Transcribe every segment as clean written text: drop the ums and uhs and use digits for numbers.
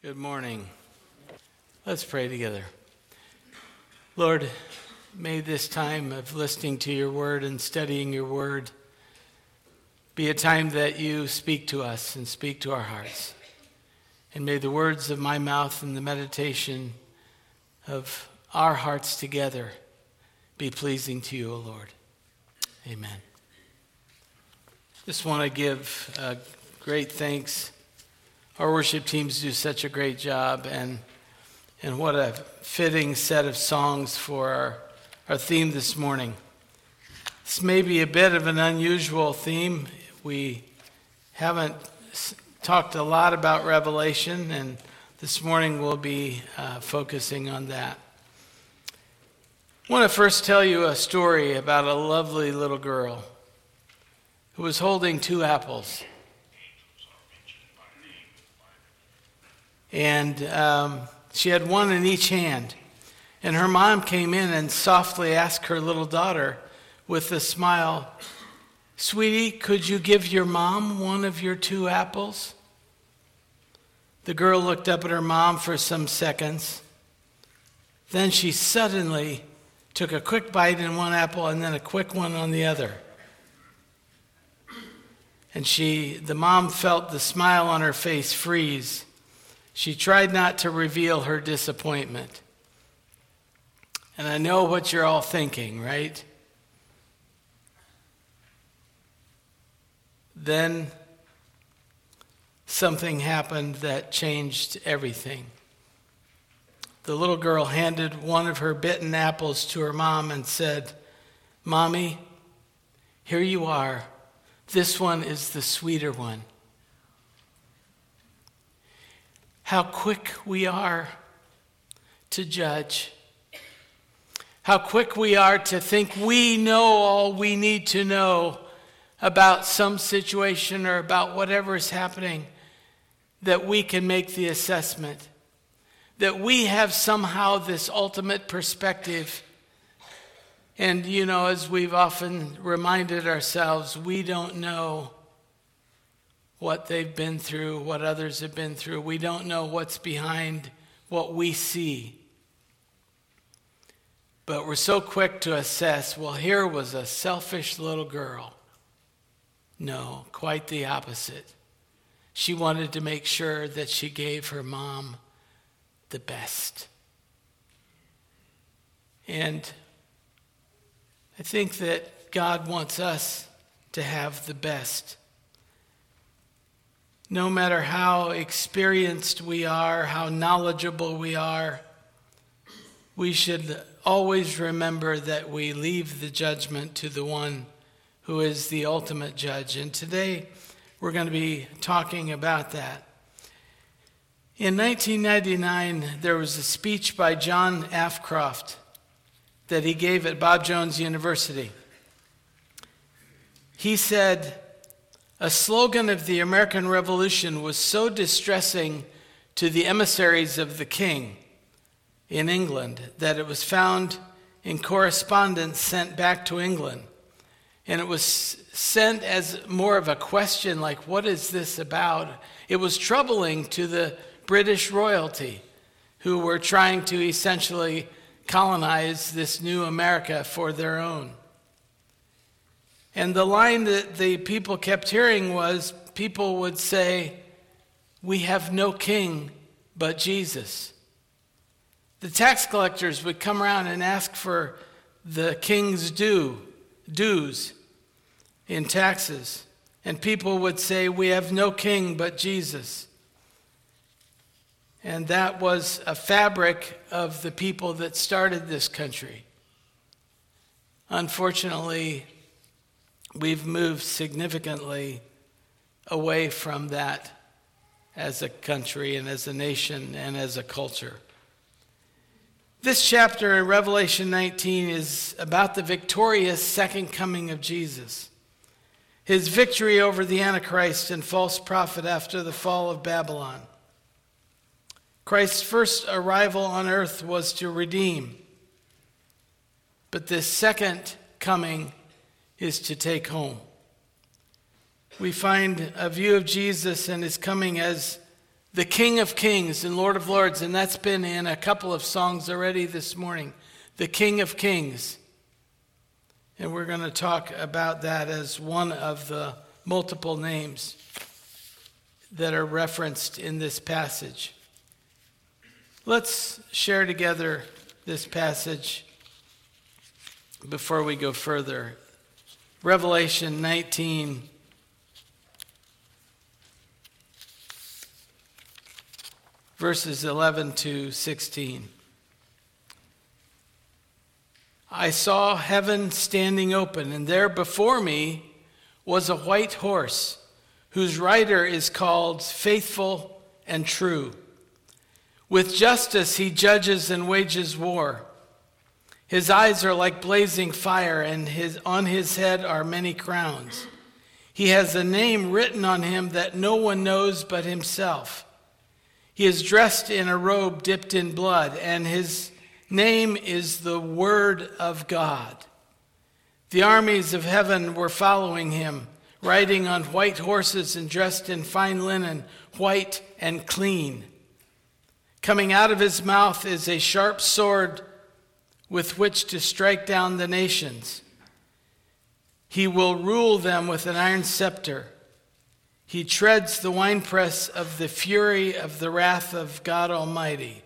Good morning. Let's pray together. Lord, may this time of listening to your word and studying your word be a time that you speak to us and speak to our hearts. And may the words of my mouth and the meditation of our hearts together be pleasing to you, O Lord. Amen. Just want to give great thanks. Our worship teams do such a great job, and what a fitting set of songs for our theme this morning. This may be a bit of an unusual theme. We haven't talked a lot about Revelation, and this morning we'll be focusing on that. I want to first tell you a story about a lovely little girl who was holding two apples. And she had one in each hand. And her mom came in and softly asked her little daughter with a smile, "Sweetie, could you give your mom one of your two apples?" The girl looked up at her mom for some seconds. Then she suddenly took a quick bite in one apple and then a quick one on the other. And the mom felt the smile on her face freeze. She tried not to reveal her disappointment. And I know what you're all thinking, right? Then something happened that changed everything. The little girl handed one of her bitten apples to her mom and said, "Mommy, here you are. This one is the sweeter one." How quick we are to judge. How quick we are to think we know all we need to know about some situation or about whatever is happening, that we can make the assessment, that we have somehow this ultimate perspective. And, as we've often reminded ourselves, we don't know what they've been through, what others have been through. We don't know what's behind what we see. But we're so quick to assess, well, here was a selfish little girl. No, quite the opposite. She wanted to make sure that she gave her mom the best. And I think that God wants us to have the best. No matter how experienced we are, how knowledgeable we are, we should always remember that we leave the judgment to the one who is the ultimate judge. And today we're going to be talking about that. In 1999, there was a speech by John Ashcroft that he gave at Bob Jones University. He said, "A slogan of the American Revolution was so distressing to the emissaries of the king in England that it was found in correspondence sent back to England. And it was sent as more of a question, like, what is this about? It was troubling to the British royalty, who were trying to essentially colonize this new America for their own. And the line that the people kept hearing was, people would say, 'We have no king but Jesus.' The tax collectors would come around and ask for the king's dues in taxes. And people would say, 'We have no king but Jesus.' And that was a fabric of the people that started this country. Unfortunately, we've moved significantly away from that as a country and as a nation and as a culture. This chapter in Revelation 19 is about the victorious second coming of Jesus, his victory over the Antichrist and false prophet after the fall of Babylon. Christ's first arrival on earth was to redeem, but this second coming is to take home. We find a view of Jesus and his coming as the King of Kings and Lord of Lords, and that's been in a couple of songs already this morning. The King of Kings. And we're going to talk about that as one of the multiple names that are referenced in this passage. Let's share together this passage before we go further. Revelation 19, verses 11 to 16. I saw heaven standing open, and there before me was a white horse, whose rider is called Faithful and True. With justice he judges and wages war. His eyes are like blazing fire, and on his head are many crowns. He has a name written on him that no one knows but himself. He is dressed in a robe dipped in blood, and his name is the Word of God. The armies of heaven were following him, riding on white horses and dressed in fine linen, white and clean. Coming out of his mouth is a sharp sword with which to strike down the nations. He will rule them with an iron scepter. He treads the winepress of the fury of the wrath of God Almighty.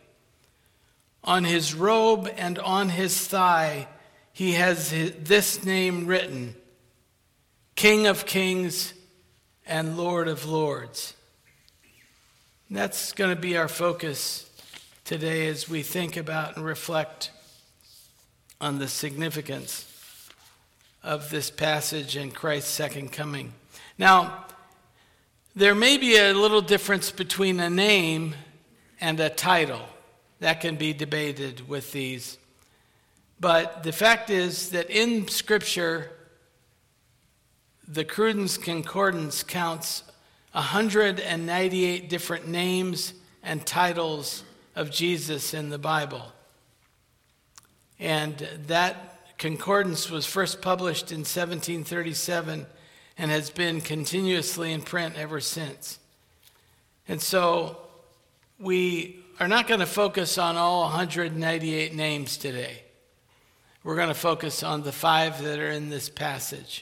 On his robe and on his thigh he has this name written: King of Kings and Lord of Lords. And that's going to be our focus today as we think about and reflect on the significance of this passage and Christ's second coming. Now, there may be a little difference between a name and a title. That can be debated with these. But the fact is that in Scripture, the Cruden's Concordance counts 198 different names and titles of Jesus in the Bible. And that concordance was first published in 1737 and has been continuously in print ever since. And so we are not going to focus on all 198 names today. We're going to focus on the 5 that are in this passage.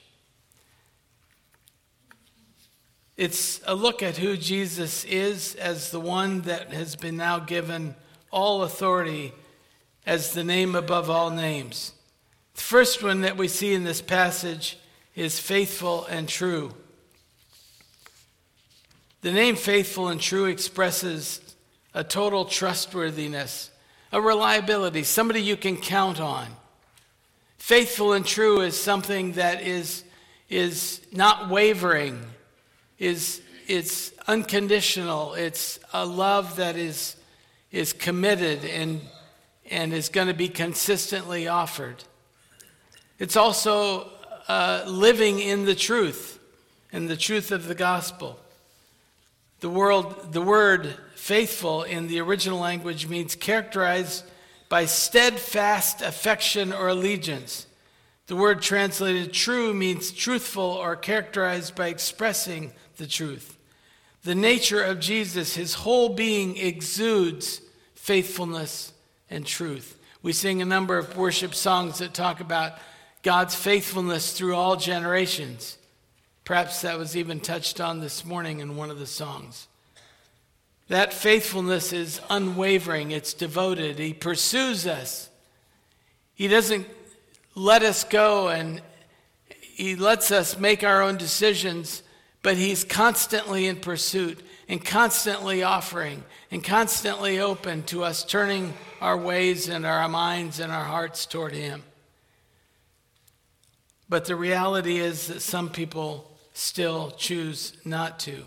It's a look at who Jesus is as the one that has been now given all authority as the name above all names. The first one that we see in this passage is Faithful and True. The name Faithful and True expresses a total trustworthiness, a reliability, somebody you can count on. Faithful and true is something that is not wavering, it's unconditional. It's a love that is committed and is going to be consistently offered. It's also living in the truth and the truth of the gospel. The word faithful in the original language means characterized by steadfast affection or allegiance. The word translated true means truthful or characterized by expressing the truth. The nature of Jesus, his whole being, exudes faithfulness and truth. We sing a number of worship songs that talk about God's faithfulness through all generations. Perhaps that was even touched on this morning in one of the songs. That faithfulness is unwavering, it's devoted. He pursues us. He doesn't let us go and he lets us make our own decisions, but he's constantly in pursuit and constantly offering and constantly open to us turning our ways and our minds and our hearts toward him. But the reality is that some people still choose not to.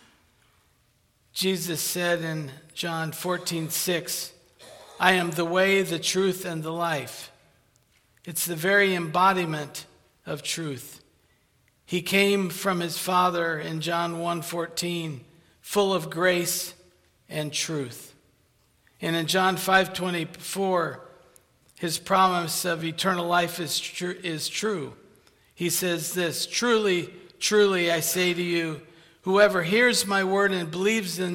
Jesus said in John 14:6, I am the way, the truth, and the life. It's the very embodiment of truth. He came from his Father in John 1:14, full of grace and truth. And in John 5:24, his promise of eternal life is true. He says this, truly, truly, I say to you, whoever hears my word and believes in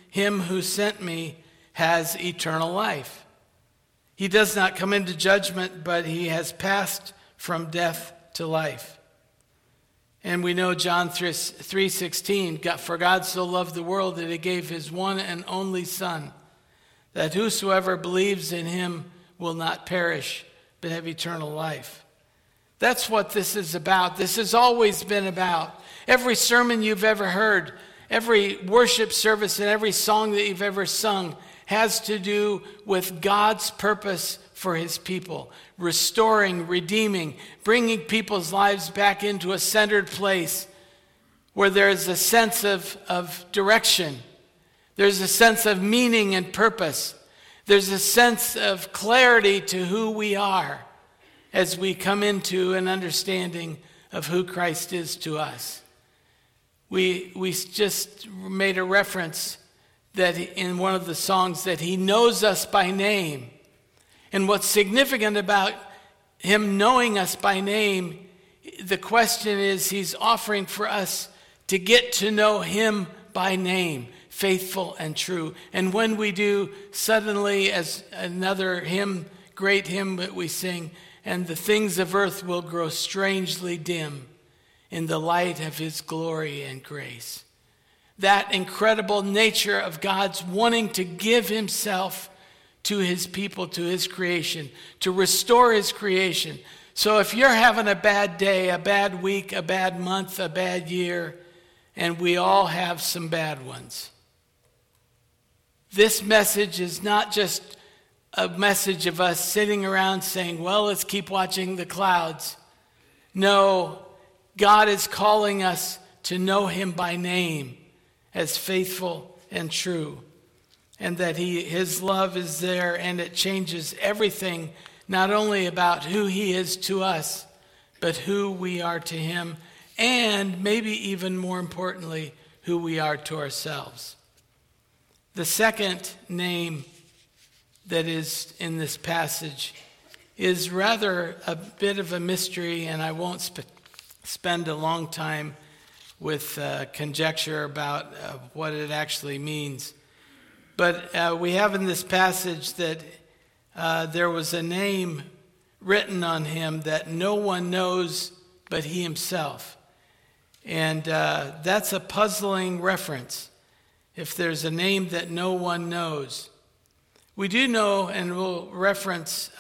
him who sent me has eternal life. He does not come into judgment, but he has passed from death to life. And we know John 3:16, for God so loved the world that he gave his one and only Son, that whosoever believes in him will not perish, but have eternal life. That's what this is about. This has always been about. Every sermon you've ever heard, every worship service, and every song that you've ever sung has to do with God's purpose for his people, restoring, redeeming, bringing people's lives back into a centered place where there's a sense of direction. There's a sense of meaning and purpose. There's a sense of clarity to who we are as we come into an understanding of who Christ is to us. We just made a reference that in one of the songs that he knows us by name. And what's significant about him knowing us by name, the question is he's offering for us to get to know him by name, faithful and true. And when we do, suddenly, as another hymn, great hymn that we sing, and the things of earth will grow strangely dim in the light of his glory and grace. That incredible nature of God's wanting to give himself to his people, to his creation, to restore his creation. So if you're having a bad day, a bad week, a bad month, a bad year, and we all have some bad ones, this message is not just a message of us sitting around saying, well, let's keep watching the clouds. No, God is calling us to know him by name as faithful and true, and that his love is there, and it changes everything, not only about who he is to us, but who we are to him, and maybe even more importantly, who we are to ourselves. The second name that is in this passage is rather a bit of a mystery, and I won't spend a long time with conjecture about what it actually means. But we have in this passage that there was a name written on him that no one knows but he himself. And that's a puzzling reference, if there's a name that no one knows. We do know, and we'll reference,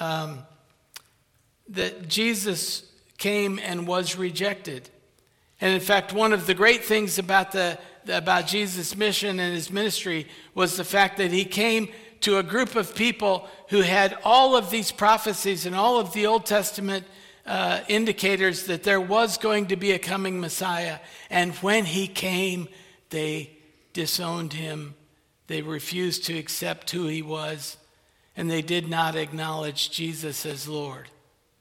that Jesus came and was rejected. And in fact, one of the great things about Jesus' mission and his ministry was the fact that he came to a group of people who had all of these prophecies and all of the Old Testament indicators that there was going to be a coming Messiah. And when he came, they disowned him. They refused to accept who he was, and they did not acknowledge Jesus as Lord.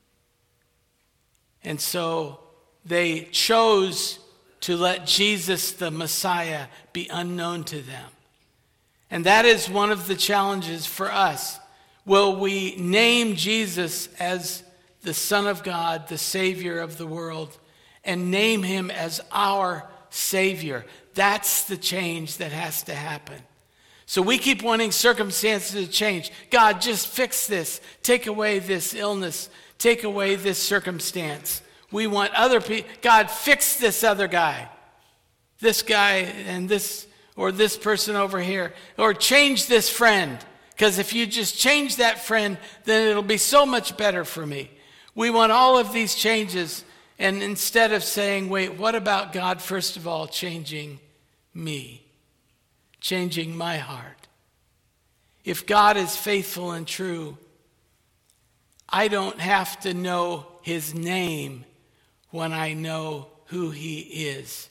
And so they chose to let Jesus, the Messiah, be unknown to them. And that is one of the challenges for us. Will we name Jesus as the Son of God, the Savior of the world, and name him as our Savior? That's the change that has to happen. So we keep wanting circumstances to change. God, just fix this. Take away this illness. Take away this circumstance. We want other people. God, fix this other guy. This guy and this, or this person over here. Or change this friend. Because if you just change that friend, then it'll be so much better for me. We want all of these changes. And instead of saying, wait, what about God, first of all, changing me? Changing my heart. If God is faithful and true, I don't have to know his name when I know who he is.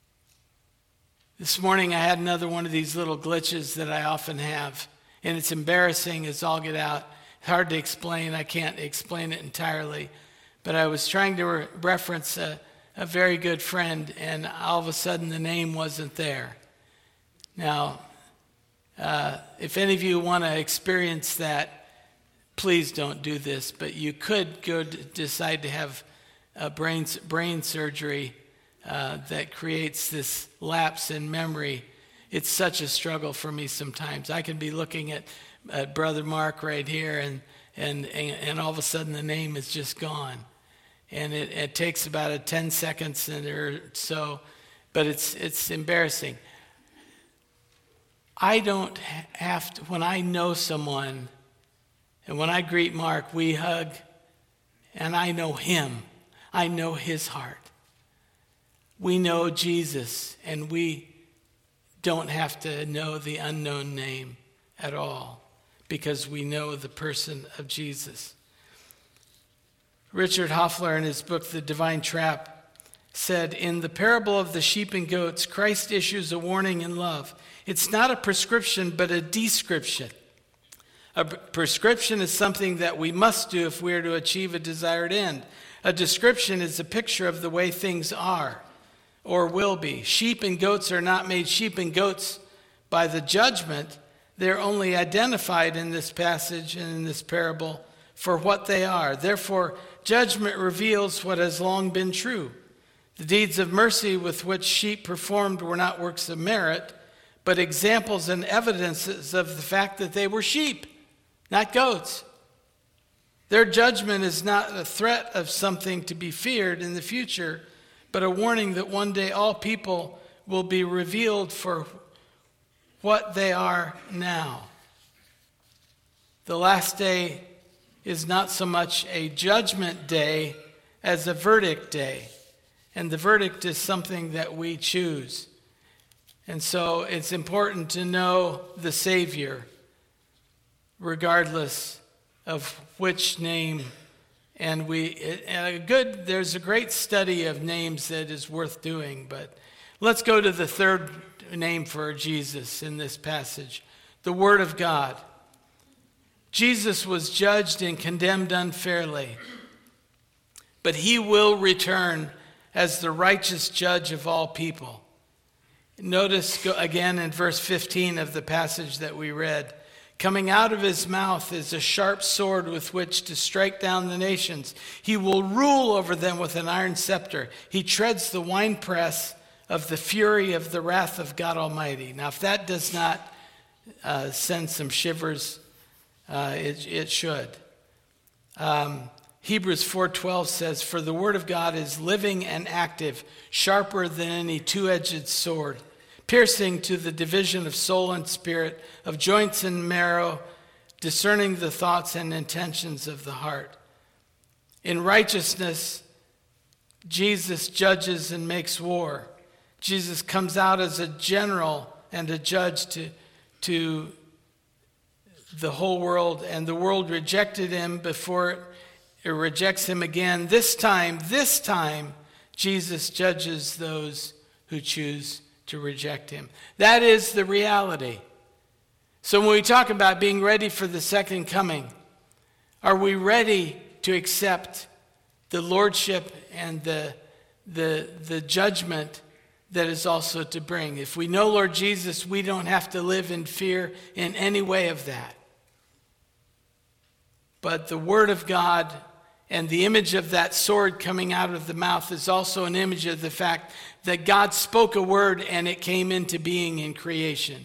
This morning I had another one of these little glitches that I often have, and it's embarrassing as all get out. It's hard to explain. I can't explain it entirely. But I was trying to reference a very good friend, and all of a sudden the name wasn't there. Now, if any of you want to experience that, please don't do this, but you could decide to have a brain surgery that creates this lapse in memory, it's such a struggle for me sometimes. I can be looking at Brother Mark right here, and all of a sudden the name is just gone. And it takes about 10 seconds or so, but it's embarrassing. I don't have to, when I know someone, and when I greet Mark, we hug, and I know him. I know his heart. We know Jesus, and we don't have to know the unknown name at all because we know the person of Jesus. Richard Hoffler, in his book, The Divine Trap, said, in the parable of the sheep and goats, Christ issues a warning in love. It's not a prescription, but a description. A prescription is something that we must do if we are to achieve a desired end. A description is a picture of the way things are or will be. Sheep and goats are not made sheep and goats by the judgment. They're only identified in this passage and in this parable for what they are. Therefore, judgment reveals what has long been true. The deeds of mercy with which sheep performed were not works of merit, but examples and evidences of the fact that they were sheep, not goats. Their judgment is not a threat of something to be feared in the future, but a warning that one day all people will be revealed for what they are now. The last day is not so much a judgment day as a verdict day. And the verdict is something that we choose. And so it's important to know the Savior, regardless of which name. And there's a great study of names that is worth doing. But let's go to the third name for Jesus in this passage, the Word of God. Jesus was judged and condemned unfairly, but he will return as the righteous judge of all people. Notice again in verse 15 of the passage that we read, coming out of his mouth is a sharp sword with which to strike down the nations. He will rule over them with an iron scepter. He treads the winepress of the fury of the wrath of God Almighty. Now, if that does not send some shivers, it should. Hebrews 4:12 says, for the word of God is living and active, sharper than any two-edged sword, piercing to the division of soul and spirit, of joints and marrow, discerning the thoughts and intentions of the heart. In righteousness, Jesus judges and makes war. Jesus comes out as a general and a judge to the whole world, and the world rejected him before it rejects him again. This time, Jesus judges those who choose to reject him. That is the reality. So when we talk about being ready for the second coming, are we ready to accept the lordship and the judgment that is also to bring? If we know Lord Jesus, we don't have to live in fear in any way of that. But the Word of God and the image of that sword coming out of the mouth is also an image of the fact that God spoke a word and it came into being in creation.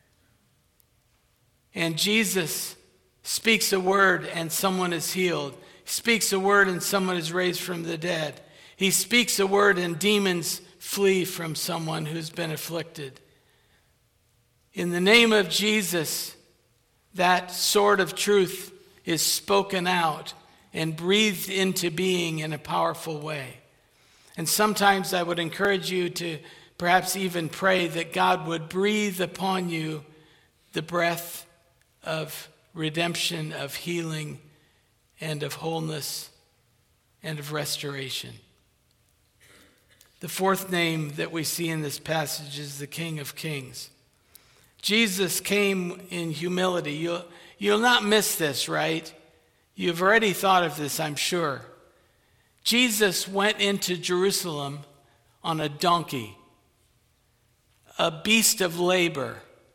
And Jesus speaks a word and someone is healed. He speaks a word and someone is raised from the dead. He speaks a word and demons flee from someone who's been afflicted. In the name of Jesus, that sword of truth is spoken out and breathed into being in a powerful way. And sometimes I would encourage you to perhaps even pray that God would breathe upon you the breath of redemption, of healing, and of wholeness, and of restoration. The fourth name that we see in this passage is the King of Kings. Jesus came in humility. You'll not miss this, right? You've already thought of this, I'm sure. Jesus went into Jerusalem on a donkey, a beast of labor.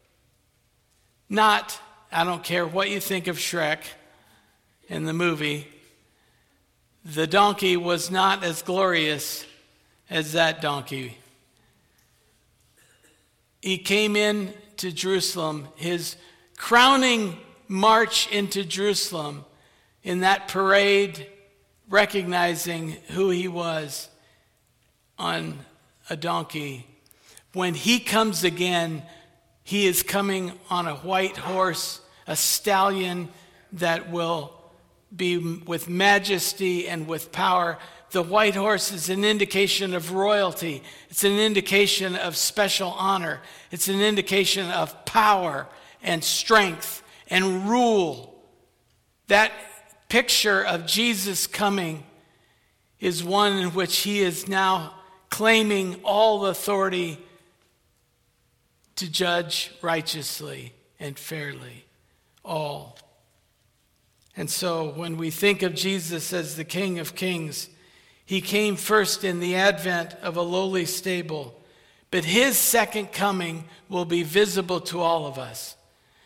Not, I don't care what you think of Shrek in the movie, the donkey was not as glorious as that donkey. he came in to Jerusalem, his crowning march into Jerusalem in that parade, recognizing who he was on a donkey. When he comes again, he is coming on a white horse, a stallion that will be with majesty and with power. The white horse is an indication of royalty. It's an indication of special honor. It's an indication of power and strength and rule. That picture of Jesus coming is one in which he is now claiming all authority to judge righteously and fairly all. And so when we think of Jesus as the King of Kings, he came first in the advent of a lowly stable, but his second coming will be visible to all of us.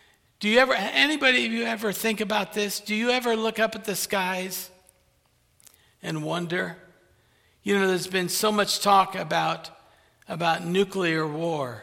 Anybody of you ever think about this? Do you ever look up at the skies and wonder? You know, there's been so much talk about nuclear war.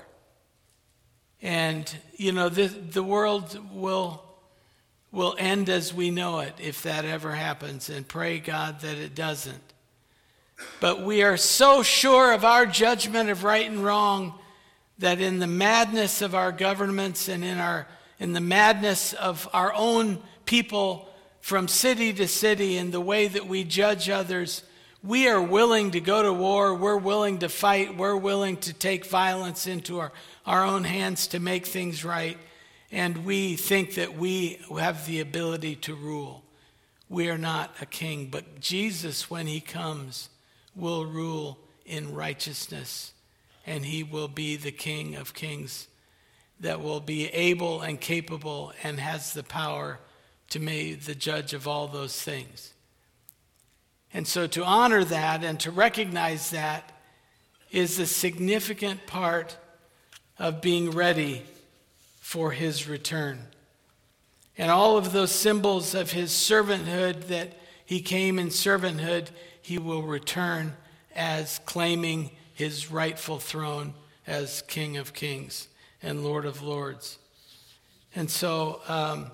And, you know, the world will end as we know it if that ever happens, and pray God that it doesn't. But we are so sure of our judgment of right and wrong that in the madness of our governments and in the madness of our own people from city to city and the way that we judge others, we are willing to go to war, we're willing to fight, we're willing to take violence into our own hands to make things right, and we think that we have the ability to rule. We are not a king, but Jesus, when he comes, will rule in righteousness, and he will be the King of Kings that will be able and capable and has the power to be the judge of all those things. And so to honor that and to recognize that is a significant part of being ready for his return. And all of those symbols of his servanthood, that he came in servanthood, he will return as claiming his rightful throne as King of Kings and Lord of Lords. And so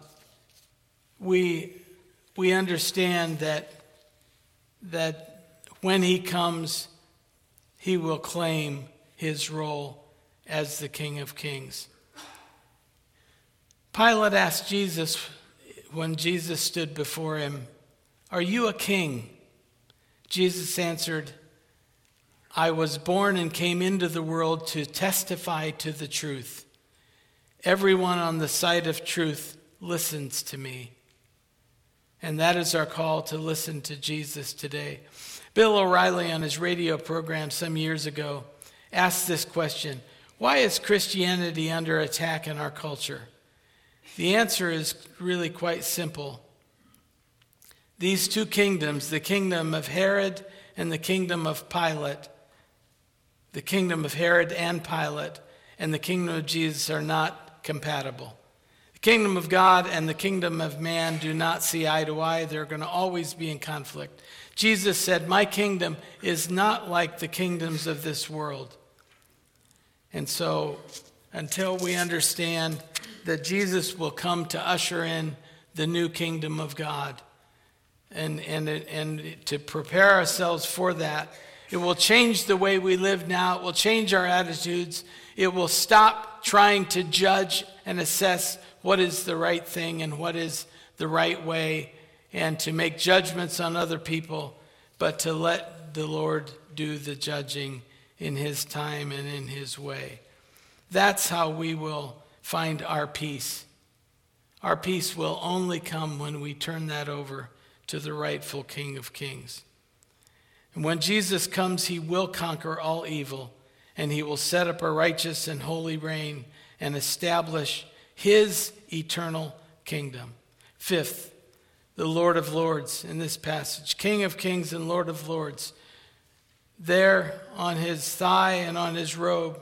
we understand that when he comes, he will claim his role as the King of Kings. Pilate asked Jesus, when Jesus stood before him, "Are you a king?" Jesus answered, "I was born and came into the world to testify to the truth. Everyone on the side of truth listens to me." And that is our call, to listen to Jesus today. Bill O'Reilly, on his radio program some years ago, asked this question: why is Christianity under attack in our culture? The answer is really quite simple. These two kingdoms, the kingdom of Herod and the kingdom of Pilate, the kingdom of Herod and Pilate, and the kingdom of Jesus are not compatible. The kingdom of God and the kingdom of man do not see eye to eye. They're going to always be in conflict. Jesus said, "My kingdom is not like the kingdoms of this world." And so, until we understand that Jesus will come to usher in the new kingdom of God, and to prepare ourselves for that, it will change the way we live now. It will change our attitudes. It will stop trying to judge and assess what is the right thing and what is the right way, and to make judgments on other people, but to let the Lord do the judging in his time and in his way. That's how we will find our peace. Our peace will only come when we turn that over to the rightful King of Kings. And when Jesus comes, he will conquer all evil, and he will set up a righteous and holy reign and establish his eternal kingdom. Fifth, the Lord of Lords in this passage, King of Kings and Lord of Lords. There on his thigh and on his robe,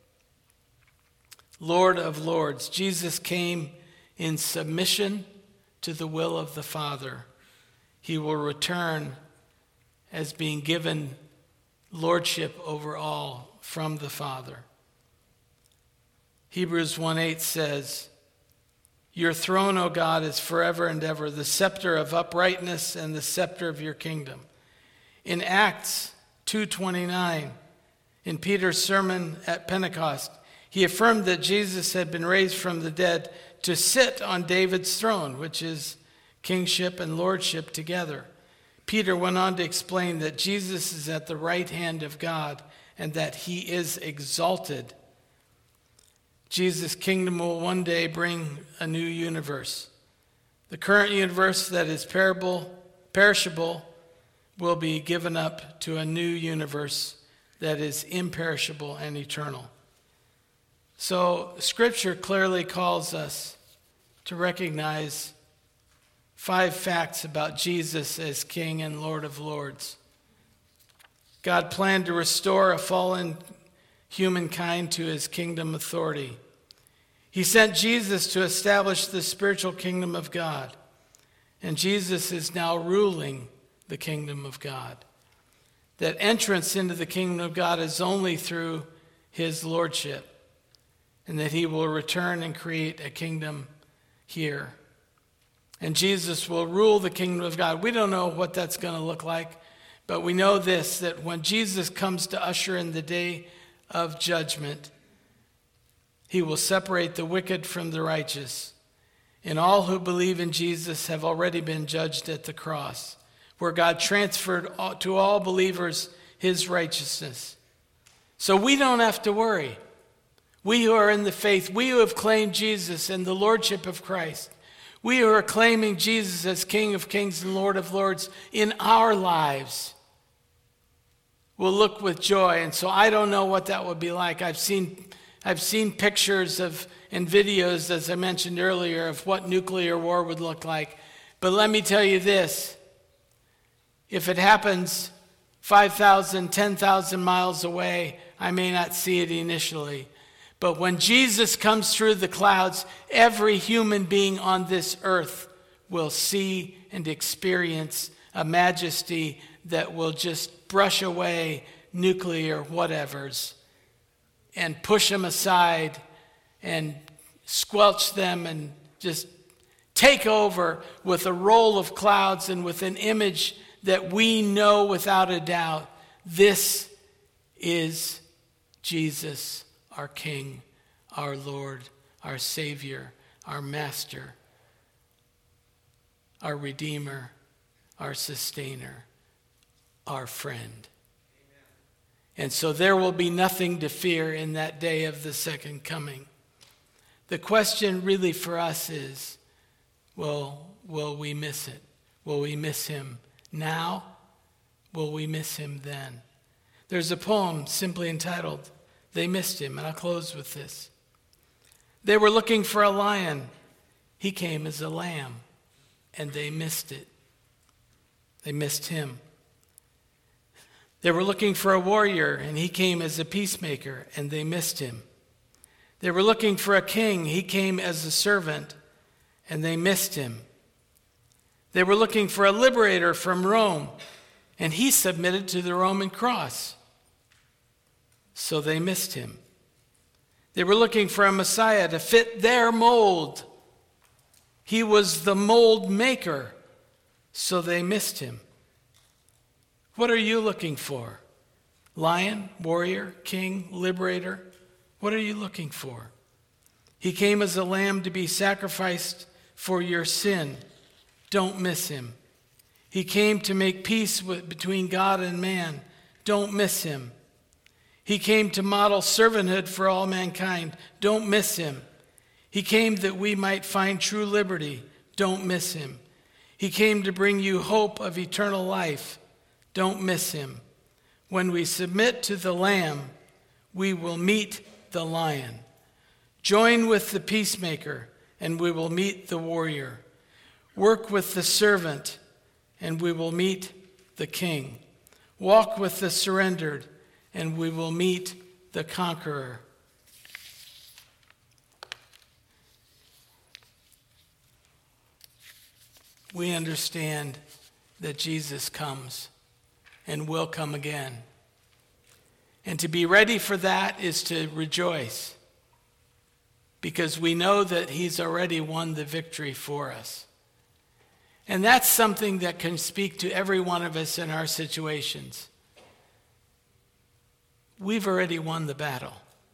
Lord of Lords. Jesus came in submission to the will of the Father. He will return as being given lordship over all from the Father. Hebrews 1:8 says, "Your throne, O God, is forever and ever, the scepter of uprightness and the scepter of your kingdom." In Acts 2:29, in Peter's sermon at Pentecost, he affirmed that Jesus had been raised from the dead to sit on David's throne, which is kingship and lordship together. Peter went on to explain that Jesus is at the right hand of God and that he is exalted. Jesus' kingdom will one day bring a new universe. The current universe that is perishable will be given up to a new universe that is imperishable and eternal. So Scripture clearly calls us to recognize 5 facts about Jesus as King and Lord of Lords. God planned to restore a fallen humankind to his kingdom authority. He sent Jesus to establish the spiritual kingdom of God, and Jesus is now ruling the kingdom of God. That entrance into the kingdom of God is only through his lordship, and that he will return and create a kingdom here. And Jesus will rule the kingdom of God. We don't know what that's going to look like, but we know this, that when Jesus comes to usher in the day of judgment, he will separate the wicked from the righteous. And all who believe in Jesus have already been judged at the cross, where God transferred to all believers his righteousness. So we don't have to worry. We who are in the faith, we who have claimed Jesus and the lordship of Christ, we who are claiming Jesus as King of Kings and Lord of Lords in our lives, will look with joy. And so I don't know what that would be like. I've seen pictures of and videos, as I mentioned earlier, of what nuclear war would look like. But let me tell you this. If it happens 5,000, 10,000 miles away, I may not see it initially. But when Jesus comes through the clouds, every human being on this earth will see and experience a majesty that will just brush away nuclear whatevers and push them aside and squelch them and just take over with a roll of clouds and with an image that we know without a doubt, this is Jesus, our King, our Lord, our Savior, our Master, our Redeemer, our Sustainer, our friend. And so there will be nothing to fear in that day of the second coming. The question really for us is, will we miss it? Will we miss him now? Will we miss him then? There's a poem simply entitled, "They Missed Him," and I'll close with this. They were looking for a lion. He came as a lamb, and they missed it. They missed him. They were looking for a warrior, and he came as a peacemaker, and they missed him. They were looking for a king. He came as a servant, and they missed him. They were looking for a liberator from Rome, and he submitted to the Roman cross. So they missed him. They were looking for a Messiah to fit their mold. He was the mold maker, so they missed him. What are you looking for? Lion, warrior, king, liberator? What are you looking for? He came as a lamb to be sacrificed for your sin. Don't miss him. He came to make peace between God and man. Don't miss him. He came to model servanthood for all mankind. Don't miss him. He came that we might find true liberty. Don't miss him. He came to bring you hope of eternal life. Don't miss him. When we submit to the Lamb, we will meet the lion. Join with the peacemaker, and we will meet the warrior. Work with the servant, and we will meet the king. Walk with the surrendered, and we will meet the conqueror. We understand that Jesus comes and will come again. And to be ready for that is to rejoice. because we know that he's already won the victory for us. And that's something that can speak to every one of us in our situations. We've already won the battle.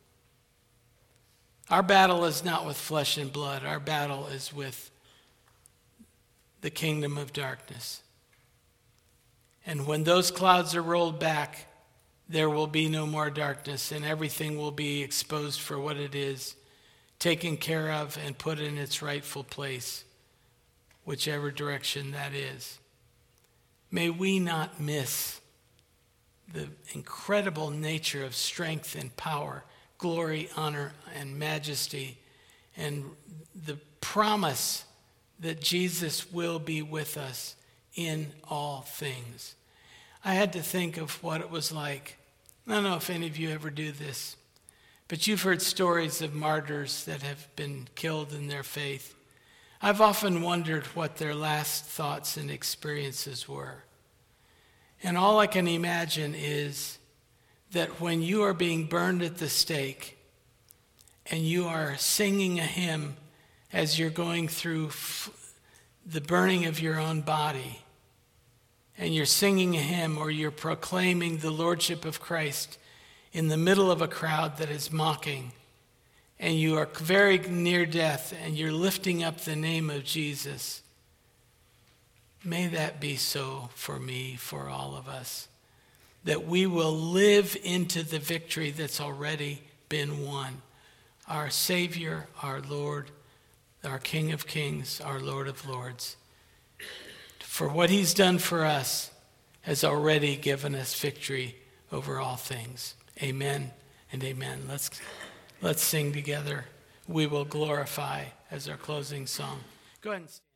Our battle is not with flesh and blood. Our battle is with the kingdom of darkness. And when those clouds are rolled back, there will be no more darkness, and everything will be exposed for what it is, taken care of and put in its rightful place, whichever direction that is. May we not miss the incredible nature of strength and power, glory, honor, and majesty, and the promise that Jesus will be with us in all things. I had to think of what it was like. I don't know if any of you ever do this, but you've heard stories of martyrs that have been killed in their faith. I've often wondered what their last thoughts and experiences were. And all I can imagine is that when you are being burned at the stake and you are singing a hymn as you're going through the burning of your own body, and you're singing a hymn or you're proclaiming the lordship of Christ in the middle of a crowd that is mocking, and you are very near death and you're lifting up the name of Jesus, may that be so for me, for all of us, that we will live into the victory that's already been won. Our Savior, our Lord, our King of Kings, our Lord of Lords, for what he's done for us, has already given us victory over all things. Amen and amen. Let's sing together. We Will Glorify as our closing song. Go ahead and stand.